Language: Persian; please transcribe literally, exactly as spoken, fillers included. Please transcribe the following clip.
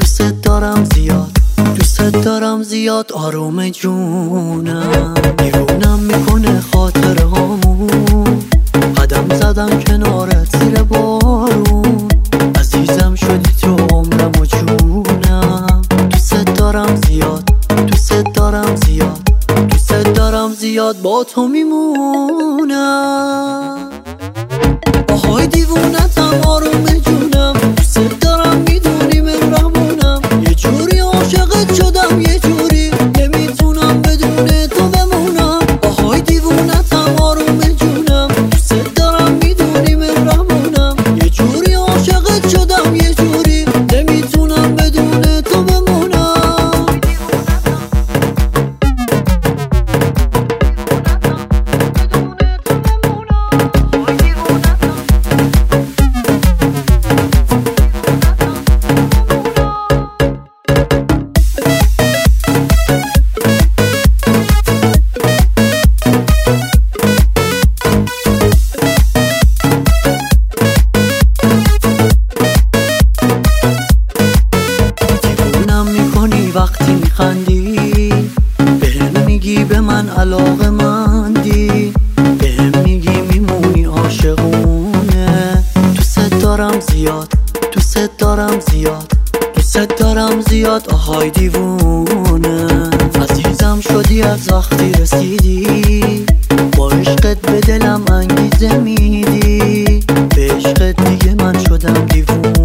دوست دارم زیاد، دوست دارم زیاد آروم جونم. دیوونم میکنه خاطر هامون، قدم زدم کنارت زیر بارون. عزیزم شدی تو عمرم و جونم. دوست دارم زیاد، دوست دارم زیاد، دوست دارم زیاد با تو میمونم. آهای دیوونتم آروم جونم، دوست دارم میدونی مهربونم. یه جوری عاشقت شدم یه جوری نمیتونم بدون تو بمونم. آهای دیوونتم آروم جونم، دوست دارم میدونی مهربونم. یه جوری عاشقت شدم یه جوری نمیتونم بدون تو بمونم. وقتی میخندی بهم میگی به من علاقه مندی، بهم میگی میمونی عاشقونه. دوست دارم زیاد، دوست دارم زیاد، دوست دارم زیاد آهای دیوونه. عزیزم شدی از وقتی رسیدی، با عشقت به دلم انگیزه میدی. به عشقت دیگه من شدم دیوونه.